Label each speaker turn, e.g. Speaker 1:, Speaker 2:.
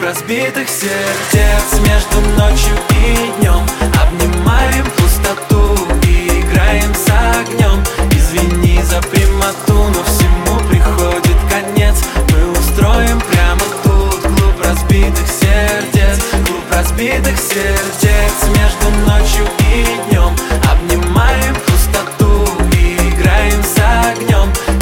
Speaker 1: разбитых сердец между ночью и днем. Обнимаем пустоту и играем с огнем. Извини за прямоту, но всему приходит конец. Мы устроим прямо тут клуб разбитых сердец. Клуб разбитых сердец между ночью и днем. Обнимаем пустоту и играем с огнем.